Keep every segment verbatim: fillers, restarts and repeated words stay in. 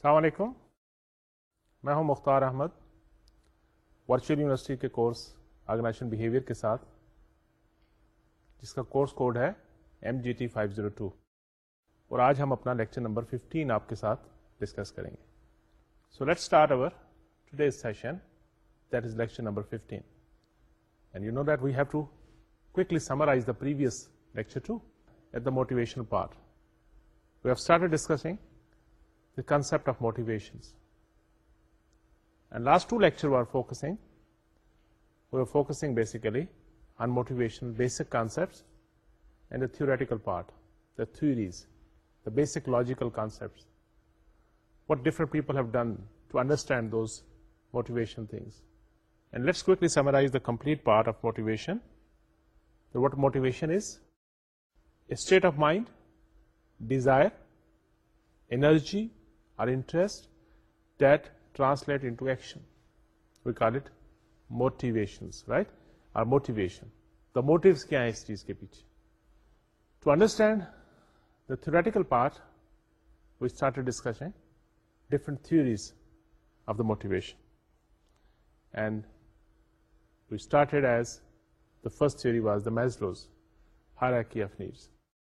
अस्सलाम वालेकुम, मैं हूं मुख्तार अहमद, वर्चुअल यूनिवर्सिटी के कोर्स ऑर्गेनाइजेशन बिहेवियर के साथ, जिसका कोर्स कोड है M G T five zero two, और आज हम अपना लेक्चर नंबर फिफ्टीन आपके साथ डिस्कस करेंगे. So let's start our today's session, that is lecture number fifteen. And you know that we have to quickly summarize the previous lecture too at the motivational part. We have started discussing the concept of motivations. And last two lectures were focusing, we were focusing basically on motivation, basic concepts and the theoretical part, the theories, the basic logical concepts, what different people have done to understand those motivation things. And let's quickly summarize the complete part of motivation. So what motivation is? A state of mind, desire, energy or interest that translate into action. We call it motivations, right? Or motivation. The motives kya hai is cheez ke piche? To understand the theoretical part, we started discussing different theories of the motivation. And we started as the first theory was the Maslow's hierarchy of needs.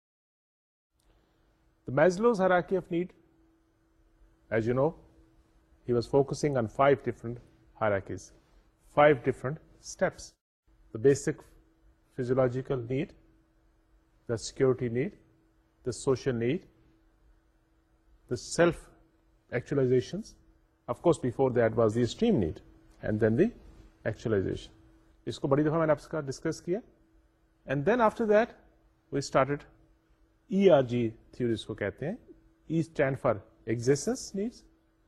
The Maslow's hierarchy of need, as you know, he was focusing on five different hierarchies, five different steps. The basic physiological need, the security need, the social need, the self-actualizations. Of course, before that was the extreme need, and then the actualization. इसको बड़ी दफा मैंने आपके साथ discuss किया. And then after that we started E R G theory, इसको कहते हैं. E stand for existence needs,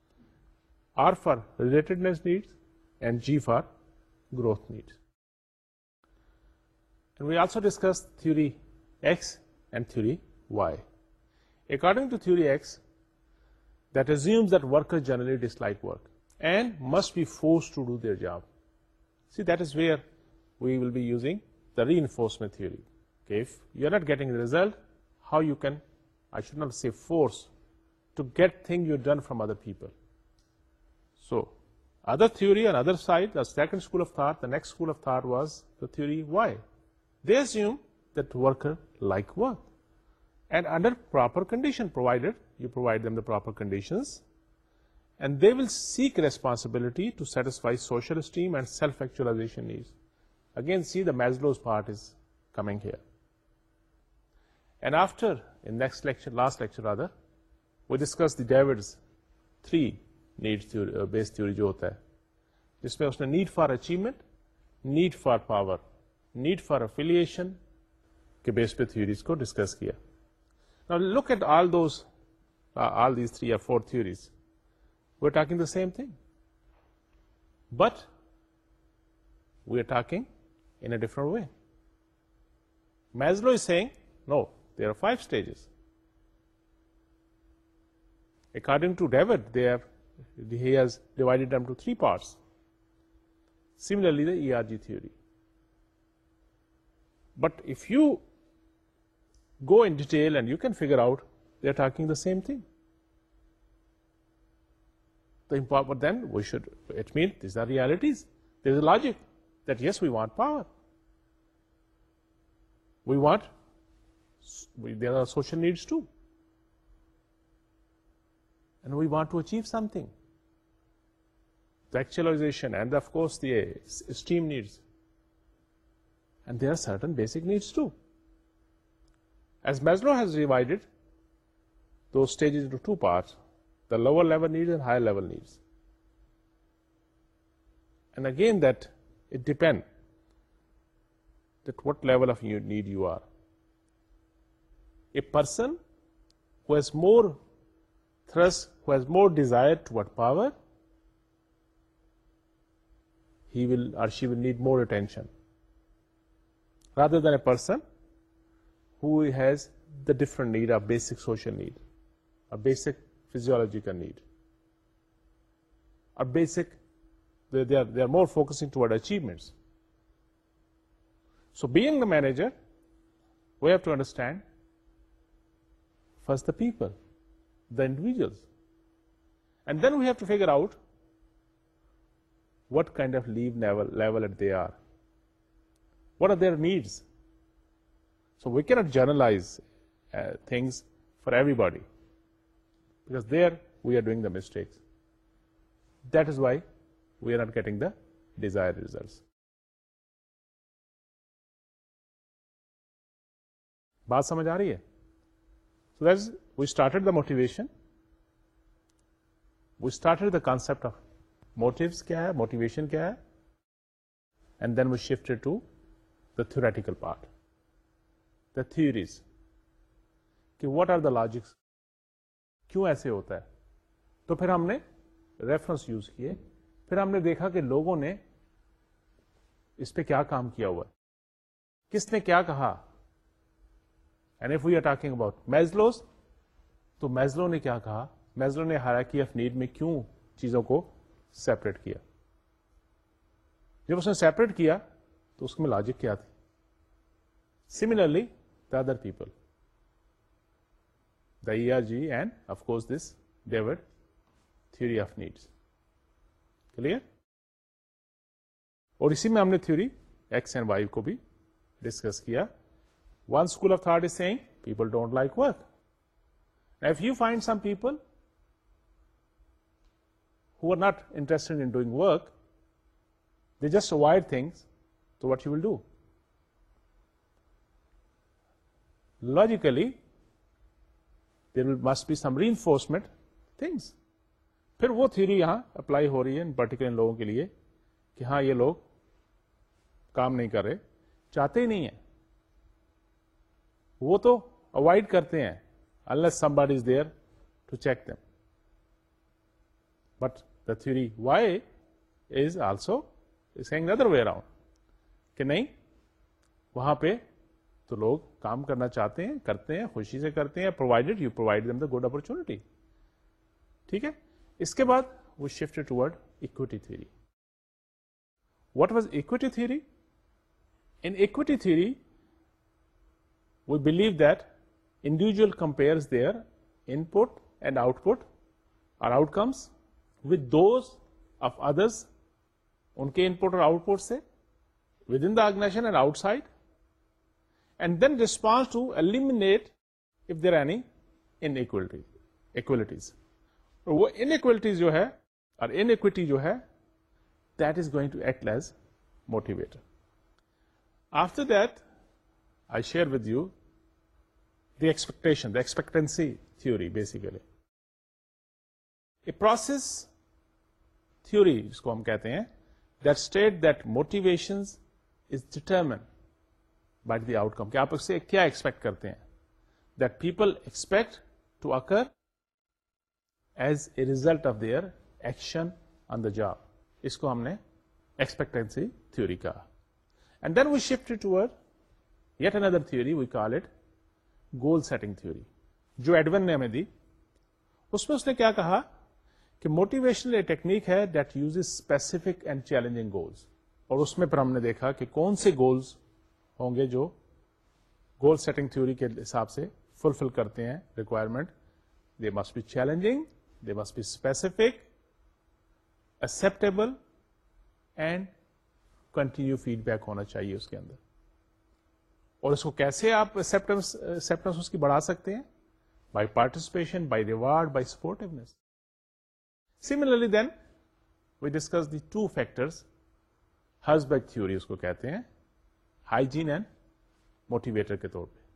R for relatedness needs and G for growth needs. And we also discuss theory X and theory Y. According to theory X, that assumes that workers generally dislike work and must be forced to do their job. See, that is where we will be using the reinforcement theory. Okay, if you're not getting the result, how you can, I should not say force, to get things you've done from other people. So, other theory on other side, the second school of thought, the next school of thought was the theory Y. They assume that workers like work. And under proper condition, provided you provide them the proper conditions, and they will seek responsibility to satisfy social esteem and self-actualization needs. Again, see the Maslow's part is coming here. And after, in next lecture, last lecture rather, we discussed the David's three needs theory, uh, based theory जो होता है, जिसमें उसने need for achievement, need for power, need for affiliation के base पे theories को discuss किया. Now look at all those, uh, all these three or four theories. We're talking the same thing, but we are talking in a different way. Maslow is saying, no, there are five stages. According to David, they have, he has divided them to three parts. Similarly, the E R G theory. But if you go in detail and you can figure out, they are talking the same thing. The but then we should, it means these are realities. There is a logic that yes, we want power. We want, we, there are social needs too. And we want to achieve something. The actualization and of course the esteem needs. And there are certain basic needs too. As Maslow has divided those stages into two parts, the lower level needs and higher level needs. And again that it depends that what level of need you are. A person who has more thrust, who has more desire toward power, he will or she will need more attention, rather than a person who has the different need, a basic social need, a basic physiological need, a basic, they, they, are, they are more focusing toward achievements. So being the manager, we have to understand first the people, the individuals. And then we have to figure out what kind of leave level, level they are. What are their needs? So we cannot generalize uh, things for everybody, because there we are doing the mistakes. That is why we are not getting the desired results. بات سمجھ آ رہی ہے؟ So that's, we started the motivation. We started the concept of motives کیا ہے, motivation کیا ہے, and then we shifted to the theoretical part, the theories, کہ what are the logics, کیوں ایسے ہوتا ہے. تو پھر ہم نے ریفرنس یوز کیے, پھر ہم نے دیکھا کہ لوگوں نے اس پہ کیا کام کیا ہوا ہے, کس نے کیا کہا. And if we are talking about Maslow's, تو میزلو نے کیا کہا, میزلو نے ہائرارکی آف نیڈ میں کیوں چیزوں کو سیپریٹ کیا. جب اس نے سیپریٹ کیا تو اس میں لاجک کیا تھی. Similarly the other people, the E R G and of course this David theory of needs. Clear? اور اسی میں ہم نے تھیوری ایکس اینڈ وائی کو بھی ڈسکس کیا. One school of thought is saying people don't like work. Now, if you find some people who are not interested in doing work, they just avoid things, so what you will do? Logically, there will, must be some reinforcement things. پھر وہ theory یہاں apply ہو رہی ہے in particular لوگوں کے لیے کہ ہاں یہ لوگ کام نہیں کر رہے, چاہتے ہی نہیں ہیں, وہ تو اوائڈ کرتے ہیں unless somebody is there to check them. But the theory why is also saying the other way around, کہ نہیں وہاں پہ تو لوگ کام کرنا چاہتے ہیں, کرتے ہیں, خوشی سے کرتے ہیں, provided you provide them the good opportunity. ٹھیک ہے. اس کے بعد we shifted toward equity theory. What was equity theory? In equity theory, we believe that individual compares their input and output or outcomes with those of others, unke input or output se, within the organization and outside, and then responds to eliminate if there are any inequality, equalities. اور وہ inequalities جو ہے اور inequity جو ہے, that is going to act as motivator. After that, I share with you the expectation, the expectancy theory basically. A process theory جس کو ہم کہتے ہیں, that state that motivations is determined by the outcome. کہ آپ اس سے کیا expect کرتے ہیں, that people expect to occur as a result of their action on the job. اس کو ہم نے expectancy theory کہا. And then we shifted toward yet another theory, we call it goal setting theory, جو Edwin نے ہمیں دی. اس میں اس نے کیا کہا کہ موٹیویشنل ایک ٹیکنیک ہے that uses specific and challenging goals, اور اس میں پھر ہم نے دیکھا کہ کون سے گولز ہوں گے جو گول سیٹنگ تھیوری کے حساب سے فلفل کرتے ہیں requirement. They must be challenging, they must be specific, acceptable and continue feedback ہونا چاہیے اس کے اندر. اور اس کو کیسے آپ ایکسپٹنس ایکسپٹنس اس کی بڑھا سکتے ہیں؟ By participation, by reward, by supportiveness. Similarly then we discuss the two factors, Herzberg theory اس کو کہتے ہیں, ہائیجین اینڈ موٹیویٹر کے طور پہ.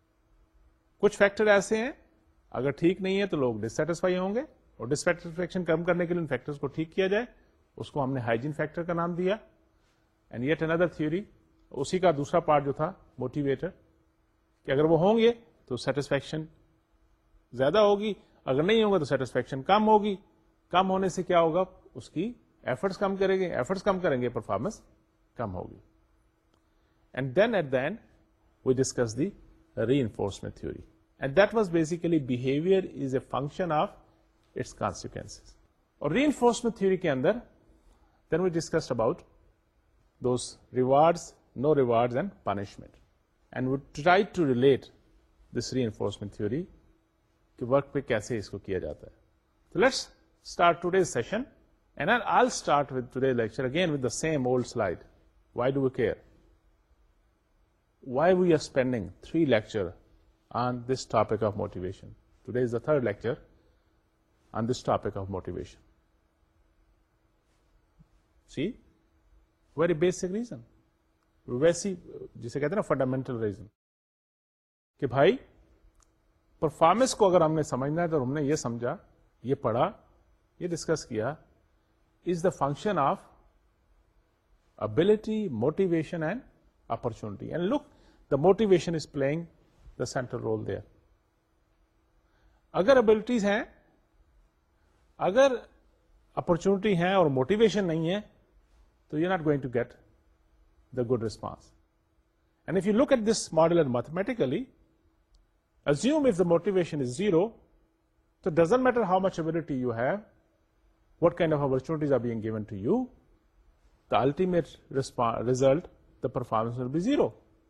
کچھ فیکٹر ایسے ہیں اگر ٹھیک نہیں ہے تو لوگ ڈسسیٹسفائی ہوں گے, اور ڈسسیٹسفیکشن کم کرنے کے لیے ان فیکٹرز کو ٹھیک کیا جائے, اس کو ہم نے ہائیجین فیکٹر کا نام دیا. اینڈ یٹ اندر تھیوری, اسی کا دوسرا پارٹ جو تھا موٹیویٹر, کہ اگر وہ ہوں گے تو سیٹسفیکشن زیادہ ہوگی, اگر نہیں ہوں گے تو سیٹسفیکشن کم ہوگی. کم ہونے سے کیا ہوگا, اس کی ایفرٹس کم کریں گے, ایفرٹس کم کریں گے, پرفارمنس کم ہوگی. And then at the end we discuss the reinforcement theory, and that was basically behaviour is a function of its consequences. اور ری انفورسمنٹ تھیوری کے اندر then we discussed about those rewards, no rewards and punishment, and we tried to relate this reinforcement theory کہ work پہ کیسے اس کو کیا جاتا ہے. So let's start today's session, and I'll I'll start with today's lecture again with the same old slide. Why do we care? Why we are spending three lectures on this topic of motivation? Today is the third lecture on this topic of motivation. See, very basic reason. ویسی جسے کہتے ہیں نا fundamental reason کہ بھائی performance کو اگر ہم نے سمجھنا ہے تو ہم نے یہ سمجھا، یہ پڑھا، یہ ڈسکس کیا، is the function of ability, motivation and opportunity. And look the motivation is playing the central role there. اگر ابلٹیز ہیں، اگر اپرچونٹی ہیں اور موٹیویشن نہیں ہے تو you not going to get the good response. And if you look at this model and mathematically, assume if the motivation is zero, so it doesn't matter how much ability you have, what kind of opportunities are being given to you, the ultimate resp- result, the performance will be zero.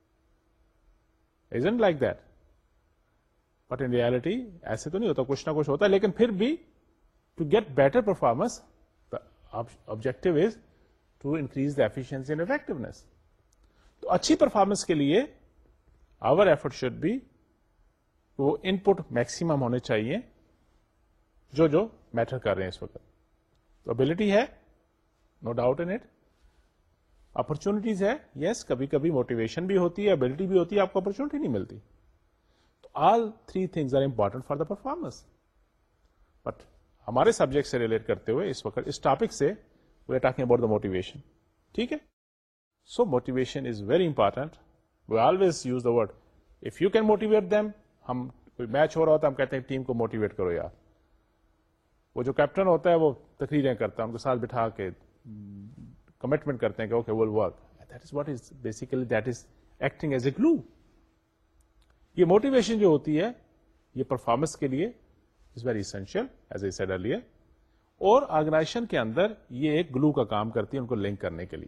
Isn't like that? But in reality, ایسے تو نہیں ہوتا، کچھ نہ کچھ ہوتا ہے، لیکن پھر بھی to get better performance, the objective is to increase the efficiency and effectiveness. تو اچھی پرفارمنس کے لیے آور ایفرٹ شوڈ بی، وہ ان پٹ میکسیمم ہونے چاہیے جو جو میٹر کر رہے ہیں اس وقت. تو ابلٹی ہے، no doubt in it. Opportunities ہے، یس کبھی کبھی موٹیویشن بھی ہوتی ہے، ابلٹی بھی ہوتی ہے، آپ کو اپرچونٹی نہیں ملتی. تو all three things are important for the performance. But ہمارے سبجیکٹ سے ریلیٹ کرتے ہوئے اس وقت اس ٹاپک سے we are talking about the motivation. ٹھیک ہے. So motivation is very important. We always use the word. If you can motivate them, ہم کوئی میچ ہو رہا ہوتا ہے ہم کہتے ہیں ٹیم کو موٹیویٹ کرو یار. وہ جو کیپٹن ہوتا ہے وہ تقریریں کرتا ہے، ان کو ساتھ بٹھا کے کمٹمنٹ کرتے ہیں کہ okay will work. That is what is basically that is acting as a glue. یہ موٹیویشن جو ہوتی ہے یہ پرفارمنس کے لیے is very essential as a said earlier, اور آرگنائزیشن کے اندر یہ ایک گلو کا کام کرتی ہے ان کو لنک کرنے کے لیے.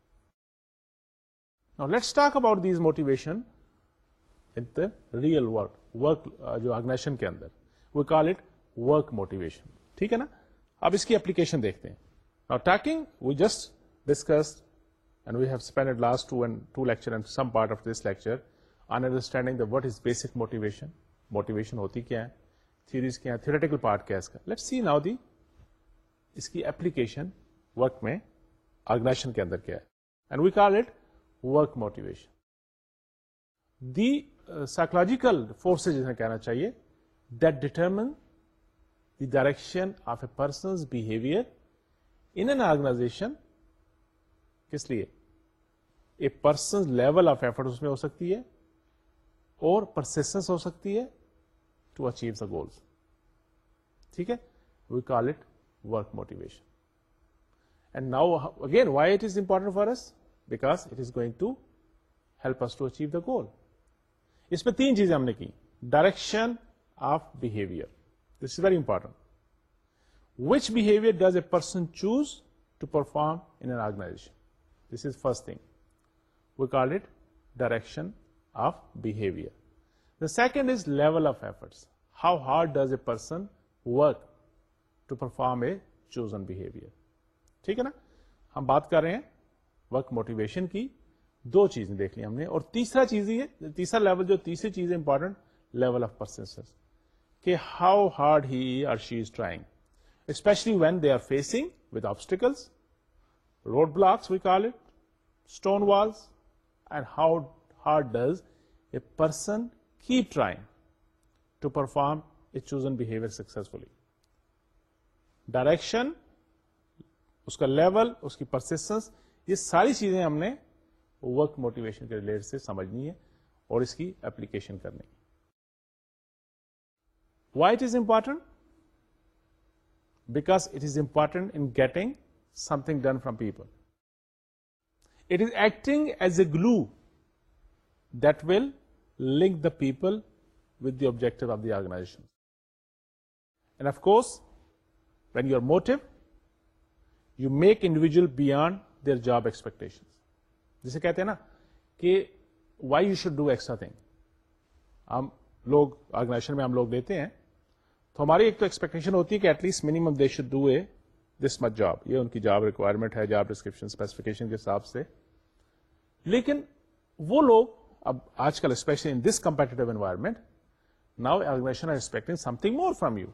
Now let's talk about these motivation in the real work. Work جو آرگنائزیشن کے اندر we call it work motivation. ٹھیک ہے نا. اب اس کی اپلیکیشن دیکھتے ہیں. Now talking we just discussed and we have spent last two and two lecture and some part of this lecture on understanding the what is basic motivation. Motivation ہوتی کیا ہے، theories کیا ہے، theoretical part کیا ہے اس کا. Let's see now the اس کی application work میں آرگنائزیشن کے اندر کیا ہے. And we call it work motivation. The uh, psychological forces جنہیں کہنا چاہیے that determine the direction of a person's behavior in an organization. کس لیے؟ a person's level of effort اس میں ہو سکتی ہے اور persistence ہو سکتی ہے to achieve the goals. ٹھیک ہے. we call it work motivation. And now again why it is important for us? Because it is going to help us to achieve the goal. اس میں تین چیزیں ہم نے کی. Direction of behaviour, this is very important. Which behaviour does a person choose to perform in an organization? This is first thing. We call it direction of behaviour. The second is level of efforts. How hard does a person work to perform a chosen behaviour. ٹھیک ہے نا. ہم بات کر رہے ہیں work motivation کی. دو چیزیں دیکھ لی ہم نے، اور تیسرا چیز یہ تیسرا لیول جو تیسری چیز امپورٹنٹ لیول آف پرسنسنس، کہ ہاؤ ہارڈ ہی اور she is trying, especially when they are facing with obstacles, road blocks we call it, stone walls, and how hard does a person keep trying to perform a chosen behaviour successfully. Direction, اس کا level, اس کی persistence, یہ ساری چیزیں ہم نے work motivation کے relate سے سمجھنی ہے اور اس کی اپلیکیشن کرنی. Why it is important? Because it is important in getting something done from people. It is acting as a glue that will link the people with the objective of the organization. And of course when you are motto you make individual beyond their job expectation. جسے کہتے ہیں نا کہ why you should do extra thing. ہم لوگ organization میں ہم لوگ دیتے ہیں تو ہماری ایک تو ایکسپیکٹیشن ہوتی ہے کہ at least minimum they should do a this much job, یہ ان کی جاب ریکوائرمنٹ ہے جاب ڈسکرپشن اسپیسیفکیشن کے حساب سے. لیکن وہ لوگ اب آج کل especially in this competitive environment now organization are expecting something more from you,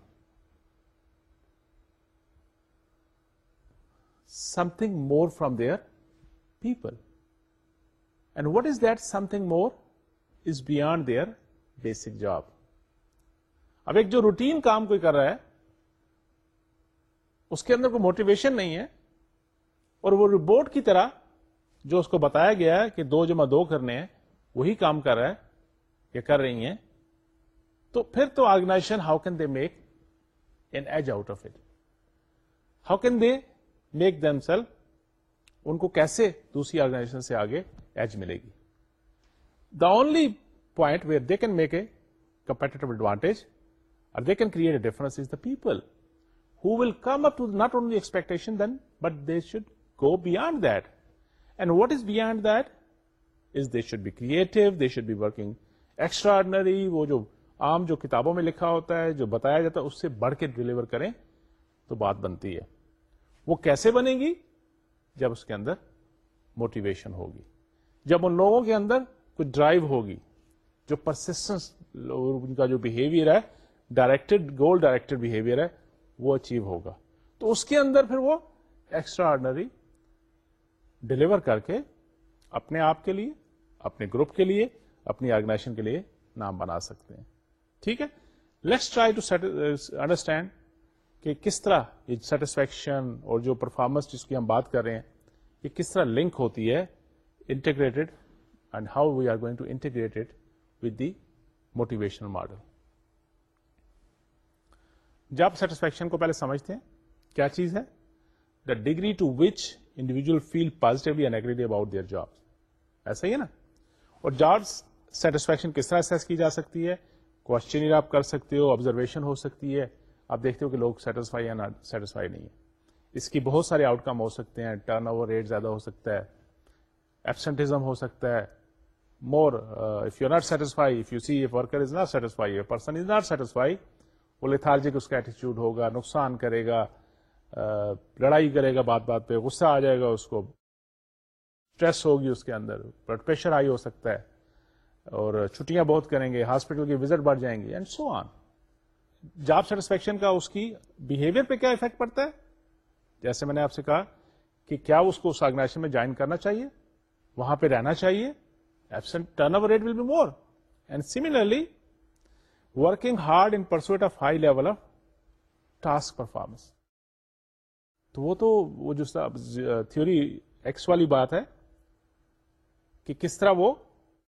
something more from their people. And what is that something more is beyond their basic job. اب ایک جو روٹین کام کوئی کر رہا ہے اس کے اندر کوئی موٹیویشن نہیں ہے اور وہ رپورٹ کی طرح جو اس کو بتایا گیا ہے کہ دو جمع دو کرنے ہیں وہی کام کر رہا ہے یا کر رہی ہیں, تو پھر تو organization how can they make an edge out of it, how can they make them self, ان کو کیسے دوسری آرگنائزیشن سے آگے ایج ملے گی. The only point where they can make a competitive advantage اور they can create a difference is the people who will come up to not only expectation then, but they should go beyond that. And what is beyond that is they should be creative, they should be working extraordinary. وہ جو عام جو کتابوں میں لکھا ہوتا ہے جو بتایا جاتا ہے اس سے بڑھ کے ڈیلیور کریں تو بات بنتی ہے. وہ کیسے بنے گی؟ جب اس کے اندر موٹیویشن ہوگی, جب ان لوگوں کے اندر کچھ ڈرائیو ہوگی, جو پرسسٹنس ان کا جو بہیویئر ہے ڈائریکٹڈ گول ڈائریکٹڈ بہیویئر ہے وہ اچیو ہوگا, تو اس کے اندر پھر وہ ایکسٹرا آرڈنری ڈلیور کر کے اپنے آپ کے لیے, اپنے گروپ کے لیے, اپنی آرگنائزیشن کے لیے نام بنا سکتے ہیں. ٹھیک ہے, لیٹس ٹرائی ٹو انڈرسٹینڈ کہ کس طرح یہ سیٹسفیکشن اور جو پرفارمنس جس کی ہم بات کر رہے ہیں یہ کس طرح لنک ہوتی ہے integrated, and how we are going to integrate it with the motivational model. Job satisfaction کو پہلے سمجھتے ہیں کیا چیز ہے. The degree to which individual feel positively and negatively about their job, ایسا ہی ہے نا. اور جاب سیٹسفیکشن کس طرح اسیس کی جا سکتی ہے؟ کوشچنئر آپ کر سکتے ہو, آبزرویشن ہو سکتی ہے, آپ دیکھتے ہو کہ لوگ سیٹسفائی یا ناٹ سیٹسفائی نہیں ہے. اس کی بہت سارے آؤٹ کم ہو سکتے ہیں, ٹرن اوور ریٹ زیادہ ہو سکتا ہے, ایبسنٹزم ہو سکتا ہے, more if you are not satisfy, if you see if worker is not satisfy, if person is not satisfy, وہ لیتھارجک اس کا ایٹیچیوڈ ہوگا, نقصان کرے گا, لڑائی کرے گا, بات بات پہ غصہ آ جائے گا, اس کو اسٹریس ہوگی, اس کے اندر بلڈ پریشر ہائی ہو سکتا ہے, اور چھٹیاں بہت کریں گے, ہاسپٹل کی وزٹ بڑھ جائیں گی, and so on. Job satisfaction کا اس کی بہیویئر پہ کیا افیکٹ پڑتا ہے؟ جیسے میں نے آپ سے کہا کہ کیا اس کو اس آرگنائزیشن میں جوائن کرنا چاہیے, وہاں پہ رہنا چاہیے, absent turnover rate will be more, and similarly working hard in pursuit of high level of task performance. تو وہ تو وہ جو تھیوری ایکس والی بات ہے کہ کس طرح وہ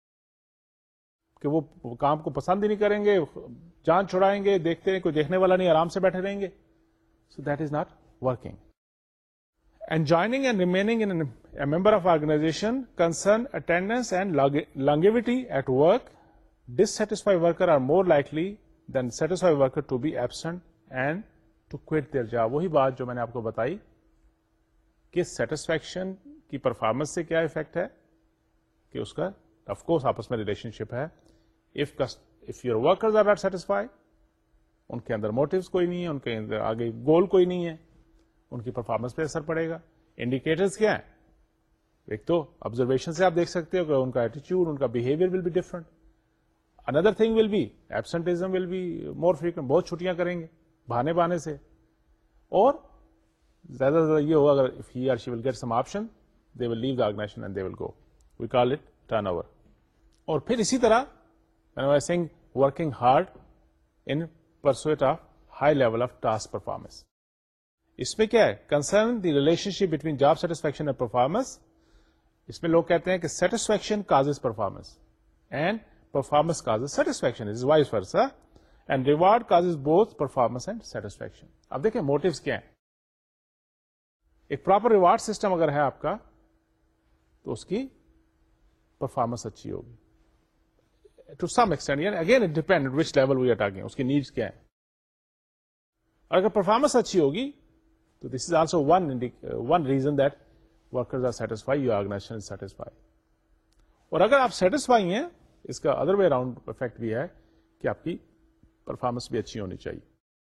کہ وہ کام کو پسند ہی نہیں کریں گے, جان چھڑائیں گے, دیکھتے ہیں کوئی دیکھنے والا نہیں, آرام سے بیٹھے رہیں گے. So that is not working. And joining and remaining in a member of organization concern attendance and longevity at work. Dissatisfied worker are more likely than satisfied worker to be absent and to quit their job. وہی بات جو میں نے آپ کو بتائی کہ satisfaction کی پرفارمنس سے کیا افیکٹ ہے کہ اس کا آف کورس آپس میں ریلیشن شپ ہے. if if your workers are not satisfied, ان کے اندر موٹیوز کوئی نہیں ہے, ان کے اندر آگے گول کوئی نہیں ہے, ان کی پرفارمنس پہ اثر پڑے گا. انڈیکیٹرز کیا ہیں؟ ایک تو آبزرویشن سے آپ دیکھ سکتے ہو کہ ان کا ایٹیچیوڈ, ان کا behaviour will be different. Another thing will be absenteeism will be more frequent. بہت چھٹیاں کریں گے بہانے بہانے سے, اور زیادہ زیادہ یہ ہوگا اگر if he or she will get some option, they will leave the organization and they will go. We call it turnover. اور پھر اسی طرح when I was saying working hard in pursuit of high level of task performance. اس میں کیا ہے؟ concern the relationship between job satisfaction and performance. اس میں لوگ کہتے ہیں کہ satisfaction causes performance and performance causes satisfaction. It is vice versa. And reward causes both performance and satisfaction. اب دیکھیں موٹیوز کیا ہیں. ایک پراپر ریوارڈ سسٹم اگر ہے آپ کا تو اس کی پرفارمنس اچھی ہوگی. To some extent, again it depend which level we are talking, اس کی نیڈس کیا ہیں. اور اگر پرفارمنس اچھی ہوگی تو this is also one one reason that workers are satisfy, your organization is satisfy. اور اگر آپ سیٹسفائی ہیں, اس کا ادر وے اراؤنڈ افیکٹ بھی ہے کہ آپ کی پرفارمنس بھی اچھی ہونی چاہیے.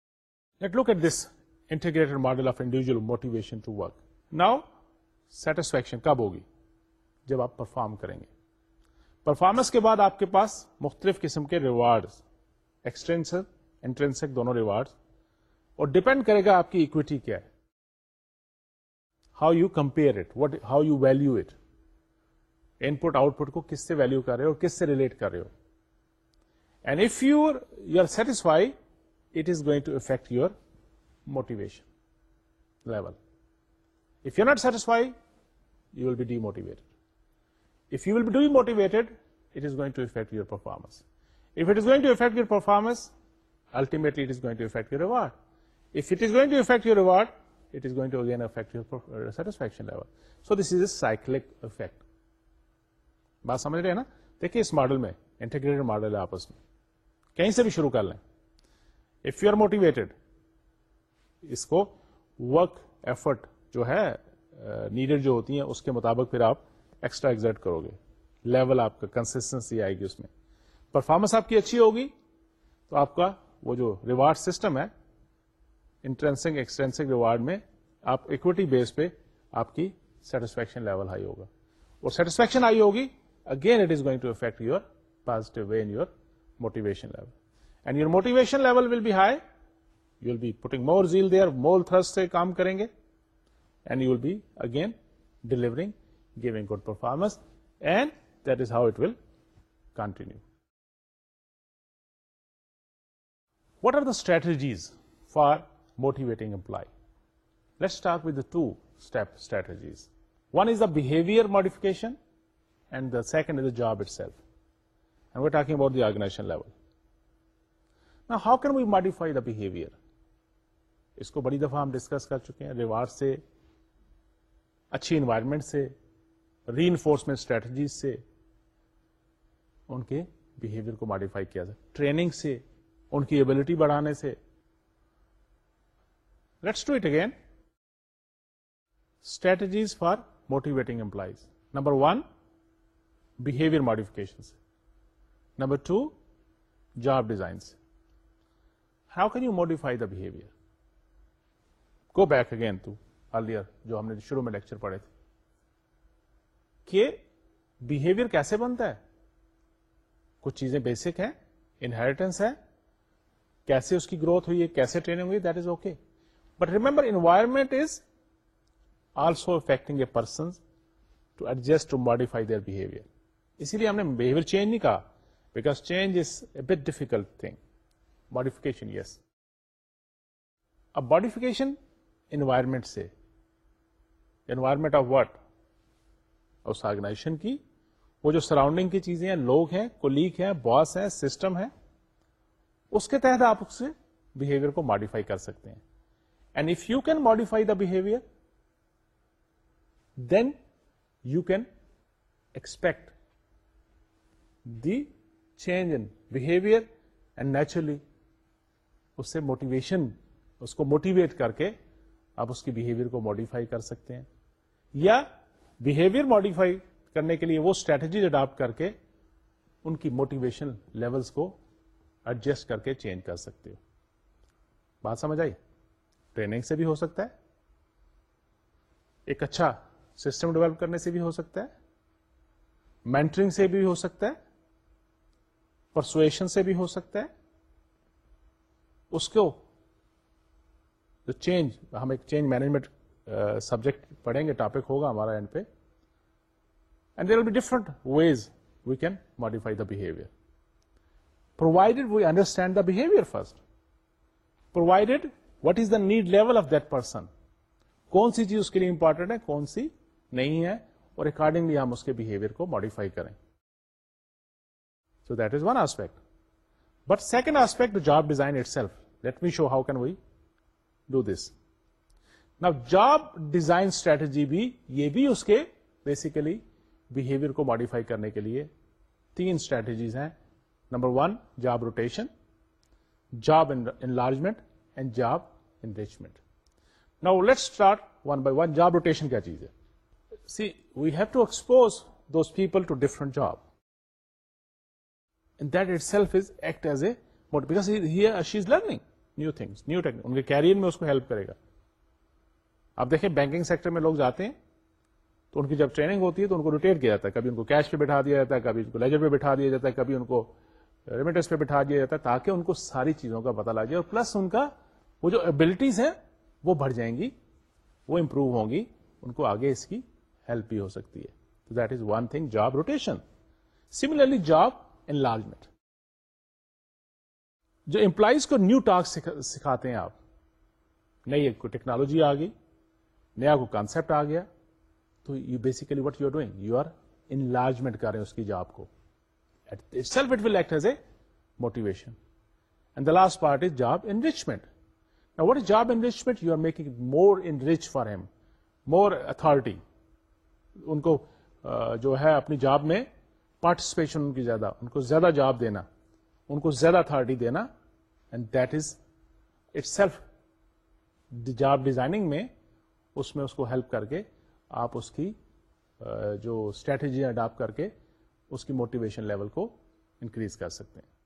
Let's look at this integrated model of individual motivation to work. Now, satisfaction کب ہوگی؟ جب آپ پرفارم کریں گے. پرفارمنس کے بعد آپ کے پاس مختلف قسم کے ریوارڈز، ایکسٹرینسک انٹرینسک دونوں ریوارڈز، اور ڈپینڈ کرے گا آپ کی اکویٹی کیا ہے. How you compare it, what how you value it, input output کو کس سے ویلو کر رہے ہو اور کس سے ریلیٹ کر رہے ہو. And if you you are satisfy it is going to affect your motivation level. If you are not satisfy you will be demotivated. If you will be demotivated, it is going to affect your performance. If it is going to affect your performance, ultimately it is going to affect your reward. If it is going to affect your reward, it is going to again affect your uh, satisfaction level. So this is a cyclic effect. بات سمجھ رہے ہیں نا؟ دیکھیے اس model میں integrated model ہے، آپس میں کہیں سے بھی شروع کر لیں. اف یو آر موٹیویٹڈ، اس کو ورک ایفرٹ جو ہے نیڈڈ جو ہوتی ہیں اس کے مطابق پھر آپ ایکسٹرا ایگزرٹ کرو گے، لیول آپ کا کنسسٹنسی آئے گی، اس میں پرفارمنس آپ کی اچھی ہوگی تو آپ کا وہ جو ریوارڈ سسٹم ہے انٹرنسک ایکسٹرنسک ریوارڈ میں آپ اکوٹی بیس پہ آپ کی سیٹسفیکشن لیول ہائی ہوگا، اور سیٹسفیکشن ہائی ہوگی again it is going to affect your positive way in your motivation level. And your motivation level will be high, you will be putting more zeal there, more thrust سے کام کریں گے. And you will be again delivering, giving good performance, and that is how it will continue. What are the strategies for motivating employee? Let's start with the two-step strategies. One is the behavior modification, and the second is the job itself. And we're talking about the organization level. Now, how can we modify the behavior? اس کو بڑی دفعہ ہم discuss کر چکے ہیں. Reward سے، اچھی environment سے، ری انفورسمنٹ اسٹریٹجیز سے ان کے بہیویئر کو ماڈیفائی کیا جائے، ٹریننگ سے، ان کی ایبلٹی بڑھانے سے. Let's do it again. Strategies for motivating employees. Number one, behaviour modification. Number two, job design. How can you modify the behaviour? Go back again to earlier جو ہم نے شروع میں لیکچر پڑھے تھے کہ بہیویئر کیسے بنتا ہے. کچھ چیزیں بیسک ہیں، انہیریٹنس ہے، کیسے اس کی گروتھ ہوئی ہے، کیسے ٹریننگ ہوئی، that is okay. But remember environment is also affecting a person to adjust to modify their behaviour. اسی لیے ہم نے بہیویئر چینج نہیں کہا، because change is a bit difficult thing. Modification yes. اب ماڈیفکیشن انوائرمنٹ سے، environment of what? اس organization کی، وہ جو سراؤنڈنگ کی چیزیں ہیں، لوگ ہیں، کولیگ ہیں، باس ہیں، سسٹم ہے، اس کے تحت آپ اس سے بہیویئر کو ماڈیفائی کر سکتے ہیں. And if you can modify the behaviour then you can expect the change in behaviour and naturally اس سے موٹیویشن، اس کو موٹیویٹ کر کے آپ اس کی بہیویئر کو ماڈیفائی کر سکتے ہیں. یا بہیویئر ماڈیفائی کرنے کے لیے وہ اسٹریٹجیز اڈاپٹ کر کے ان کی موٹیویشن لیولز کو ایڈجسٹ کر کے چینج کر سکتے ہو. بات سمجھ آئی؟ ٹریننگ سے بھی ہو سکتا ہے، ایک اچھا سسٹم ڈیولپ کرنے سے بھی ہو سکتا ہے، مینٹرنگ سے بھی ہو سکتا ہے، پرسویشن سے بھی ہو سکتا ہے. اس کو جو چینج، ہم ایک چینج مینجمنٹ سبجیکٹ پڑھیں گے، ٹاپک ہوگا ہمارا اینڈ پہ. And there will be different ways we can modify the behaviour, provided we understand the behaviour first, provided what is the need level of that person. کون سی چیز اس کے لیے امپورٹنٹ ہے، کون سی نہیں ہے، اور اکارڈنگلی ہم اس کے بہیویئر کو ماڈیفائی کریں. So that is one aspect. But second aspect, job design itself. Let me show how can we do this. Now job design strategy بھی، یہ بھی اس کے بیسیکلی بہیویئر کو ماڈیفائی کرنے کے لیے تین اسٹریٹجیز ہیں. Number one, job rotation, job enlargement and job enrichment. Now let's start one by one. Job rotation کیا چیز ہے؟ See, we have to expose those people to different job, and that itself is act as a motive, because he, he or she is learning. New things, new technology, ان کے career میں اس کو help کرے گا. آپ دیکھیں banking sector میں لوگ جاتے ہیں تو ان کی جب ٹریننگ ہوتی ہے تو ان کو روٹیٹ کیا جاتا ہے, کبھی ان کو کیش پہ بٹھا دیا جاتا ہے, کبھی ان کو لیجر پہ بٹھا دیا جاتا ہے, کبھی ان کو ریمیٹنس پہ بٹھا دیا جاتا ہے, تاکہ ان کو ساری چیزوں کا پتہ لگ جائے, اور پلس ان کا وہ جو ایبلٹیز ہیں وہ بڑھ جائیں گی, وہ امپروو ہوں گی, ان کو آگے اس کی ہیلپ بھی ہو سکتی ہے. تو that is one thing, job rotation. Similarly job enlargement, جو امپلائیز کو نیو ٹاسک سکھاتے ہیں آپ, نئی کوئی ٹیکنالوجی آ گئی, نیا کوئی کانسپٹ آ گیا, تو you basically what you are doing, you are enlargement کر رہے ہیں اس کی جاب کو. Itself it will act as a motivation. And the last part is job enrichment. Now what is job enrichment? You are making it more enriched for him, more authority. ان کو جو ہے اپنی job میں participation in کی زیادہ, ان کو زیادہ job دینا, ان کو زیادہ اتھارٹی دینا, and that is itself job designing میں اس میں اس کو ہیلپ کر کے آپ اس کی جو اسٹریٹجی اڈاپٹ کر کے اس کی موٹیویشن لیول کو انکریز کر سکتے ہیں.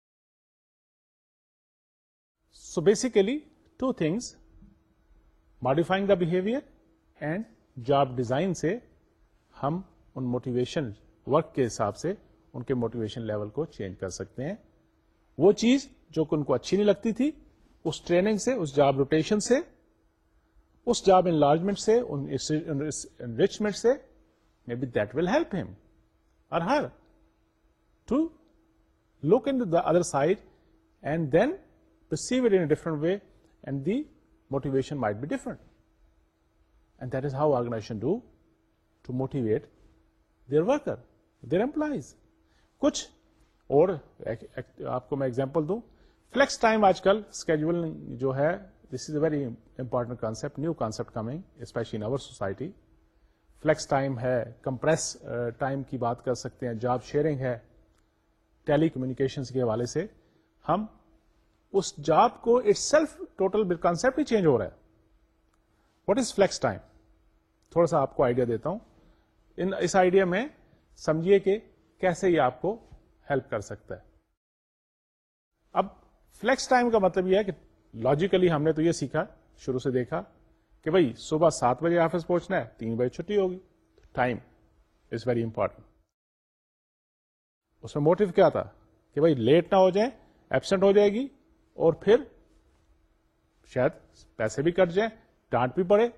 So basically two things, modifying the behaviour and job design سے ہم ان موٹیویشن ورک کے حساب سے ان کے موٹیویشن لیول کو چینج کر سکتے ہیں. وہ چیز جو کہ ان کو اچھی نہیں لگتی تھی, اس ٹریننگ سے, اس جاب روٹیشن سے, اس جاب انلارجمنٹ سے, انریچمنٹ سے, maybe that will help ہم or her to look into the other side and then perceive it in a different way, and the motivation might be different. And that is how organization do to motivate their worker, their employees. کچھ اور آپ کو میں example دوں. Flex time آج کل scheduling جو ہے, this is a very important concept, new concept coming especially in our society. Flex time ہے, کمپریس ٹائم کی بات کر سکتے ہیں, جاب شیئرنگ ہے. ٹیلی کمیونیکیشنز کے حوالے سے ہم اس جاب کو اٹ سیلف ٹوٹل کانسپٹ ہی چینج ہو رہا ہے. What is flex time? تھوڑا سا آپ کو آئیڈیا دیتا ہوں. ان اس آئیڈیا میں سمجھیے کہ کیسے یہ آپ کو ہیلپ کر سکتا ہے. اب فلیکس ٹائم کا مطلب یہ ہے کہ لاجیکلی ہم نے تو یہ سیکھا, شروع سے دیکھا کہ بھائی صبح سات بجے آفس پہنچنا ہے, تین بجے چھٹی ہوگی. Time is very important. اس میں موٹو کیا تھا کہ بھائی لیٹ نہ ہو جائیں, ایبسنٹ ہو جائے گی, اور پھر شاید پیسے بھی کٹ جائیں, ڈانٹ بھی پڑے.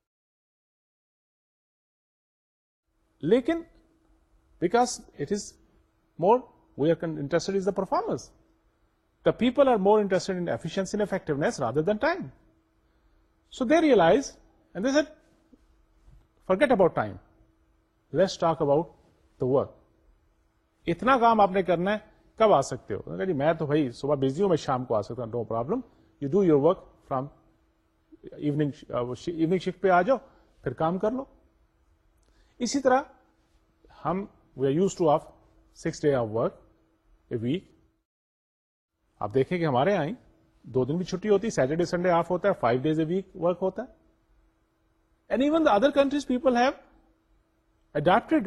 لیکن because it is more we are interested is the performance. The people are more interested in efficiency and effectiveness rather than time. So they realize, and they said, forget about time. Let's talk about the work. اتنا کام آپ نے کرنا ہے, کب آ سکتے ہو؟ جی میں تو بھائی صبح بزی ہوں, میں شام کو آ سکتا ہوں, no problem. You do your work from evening, evening shift پہ آ جاؤ, پھر کام کر لو. اسی طرح ہم we are use to of six day of work a week. آپ دیکھیں کہ ہمارے یہاں دو دن بھی چھٹی ہوتی ہے, سیٹرڈے سنڈے آف ہوتا ہے, five days a week work ہوتا ہے. And even the other countries people have adapted,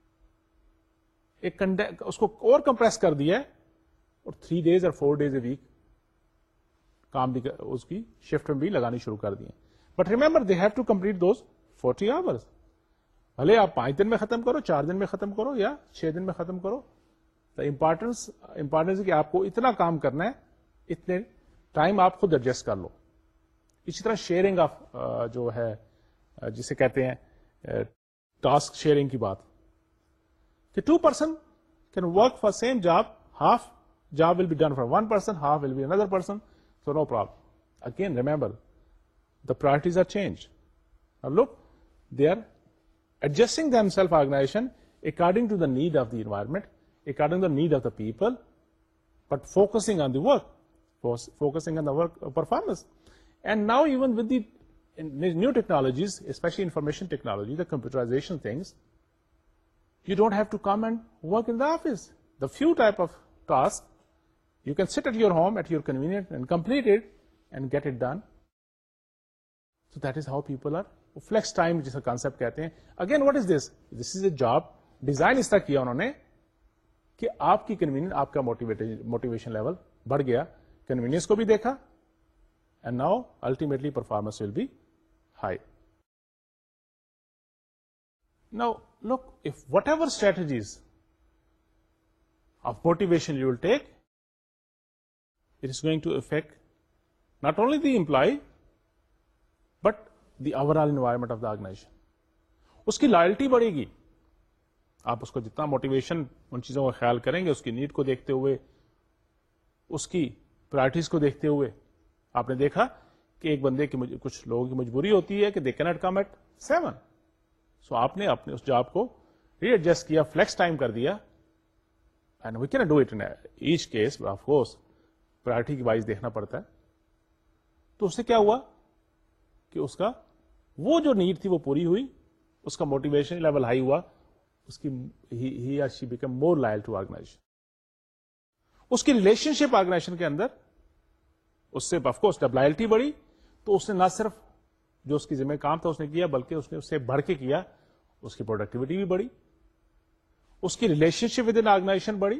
اس کو اور کمپریس کر دیا ہے, اور تھری ڈیز اور فور ڈیز اے ویک کام بھی اس کی شفٹ میں بھی لگانی شروع کر دیے. But remember they have to complete those forty hours. بھلے آپ پانچ دن میں ختم کرو, چار دن میں ختم کرو, یا چھ دن میں ختم کرو. دا امپورٹنس امپورٹنس کہ آپ کو اتنا کام کرنا ہے, اتنے ٹائم آپ خود ایڈجسٹ کر لو. اسی طرح شیئرنگ آف جو ہے جسے کہتے ہیں ٹاسک شیئرنگ کی بات, کہ two person can work for same job, half job will be done for one person, half will be another person, so no problem. Again remember the priorities are change. Look they are adjusting them self organization according to the need of the environment, according to the need of the people, but focusing on the work, focusing on the work performance. And now even with the new technologies, especially information technology, the computerization things, you don't have to come and work in the office. The few type of tasks, you can sit at your home at your convenience and complete it and get it done. So that is how people are. Flex time جسا concept کہتے ہیں. Again, what is this? This is a job. Design اس طرح کیا انہوں نے کہ آپ کی convenience, آپ کا motivation level بڑھ گیا. کنوینئنس کو بھی دیکھا, and now ultimately performance will be high. Now look, if whatever strategies of motivation you will take, it is going to affect not only the employee but the overall environment of the organization. उसकी loyalty बढ़ेगी. آپ اس کو جتنا motivation in چیزوں کا خیال کریں گے, اس کی نیڈ کو دیکھتے ہوئے, اس کی پرائرٹیز کو دیکھتے ہوئے. آپ نے دیکھا کہ ایک بندے کی کچھ لوگوں کی مجبوری ہوتی ہے کہ they can't come at seven, so آپ نے اپنے اس جاب کو ری ایڈجسٹ کیا, فلیکس ٹائم کر دیا, and we can do it in each case, of course priority کی وائز دیکھنا پڑتا ہے. تو اس سے کیا ہوا کہ اس کا وہ جو نیڈ تھی وہ پوری ہوئی, اس کا موٹیویشن لیول ہائی ہوا, اس کی ہی اور she become more loyal to organization. اس کی ریلیشن شپ آرگنائزیشن کے اندر اس سے آف کورس جب لائلٹی بڑھی تو اس نے نہ صرف جو اس کی ذمہ کام تھا اس نے کیا, بلکہ اس نے اس سے بڑھ کے کیا, اس کی پروڈکٹیوٹی بھی بڑھی, اس کی relationship within organization بڑھی,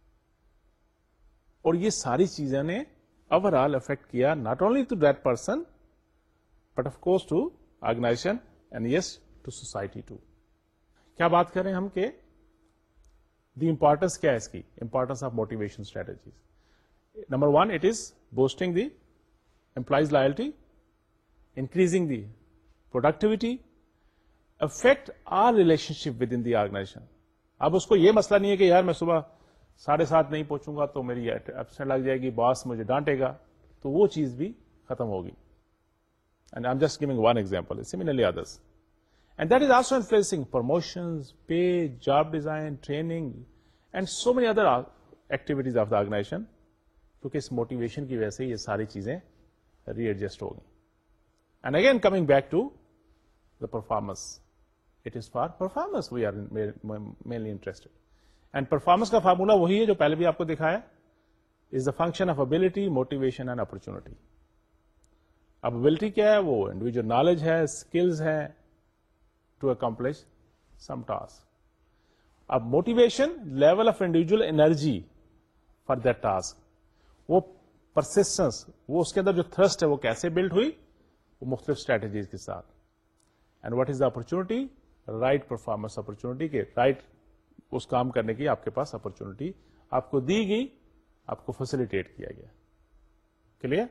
اور یہ ساری چیزیں نے اوور آل افیکٹ کیا not only to that person but of course to organization and yes to society too. کیا بات کریں ہم کہ دی امپورٹنس کیا ہے اس کی, importance of motivation strategies. Number one, it is boosting the employees loyalty, increasing the productivity, affect our relationship within the organization. اب اس کو یہ مسئلہ نہیں ہے کہ یار میں صبح ساڑھے سات نہیں پہنچوں گا تو میری ایبسینٹ لگ جائے گی, باس مجھے ڈانٹے گا, تو وہ چیز بھی ختم ہوگی. And I am just giving one example, similarly others. And that is also influencing promotions, pay, job design, training, and so many other activities of the organization. کیونکہ اس موٹیویشن کی وجہ سے یہ ساری چیزیں ری ایڈجسٹ ہوگی. And again coming back to the performance, it is for performance we are mainly interested. And performance کا formula وہی ہے جو پہلے بھی آپ کو دکھایا, is the function of ability, motivation and opportunity. اب ابلٹی کیا ہے, وہ انڈیویجل نالج ہے, اسکلز ہے ٹو اکمپلش سم ٹاسک. اب motivation, level of individual energy for that task, وہ پرسسٹنس, وہ اس کے اندر جو تھرسٹ ہے وہ کیسے بلڈ ہوئی, وہ مختلف اسٹریٹجیز کے ساتھ. And what is the opportunity, right performance opportunity, کے رائٹ اس کام کرنے کی آپ کے پاس اپرچونٹی آپ کو دی گئی, آپ کو فیسیلیٹیٹ کیا گیا. کلیئر؟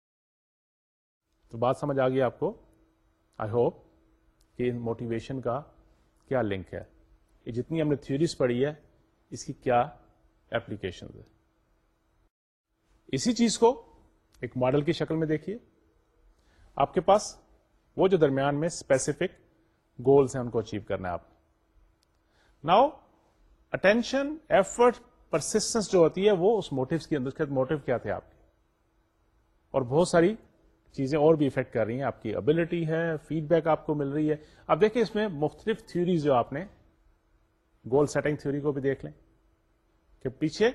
تو بات سمجھ آ گئی آپ کو, آئی ہوپ کہ ان موٹیویشن کا کیا لنک ہے, یہ جتنی ہم نے تھیوریز پڑھی ہے اس کی کیا اپلیکیشن ہے. اسی چیز کو ایک ماڈل کی شکل میں دیکھیے. آپ کے پاس وہ جو درمیان میں اسپیسیفک گولز ہیں ان کو اچیو کرنا ہے آپ نے. ناؤ اٹینشن, ایفرٹ, پرسسٹنس جو ہوتی ہے وہ اس موٹیوز کے اندر, موٹیو کیا تھے آپ کے, اور بہت ساری چیزیں اور بھی افیکٹ کر رہی ہیں. آپ کی ابلٹی ہے, فیڈ بیک آپ کو مل رہی ہے. اب دیکھیں اس میں مختلف تھیوریز جو آپ نے, گول سیٹنگ تھیوری کو بھی دیکھ لیں کہ پیچھے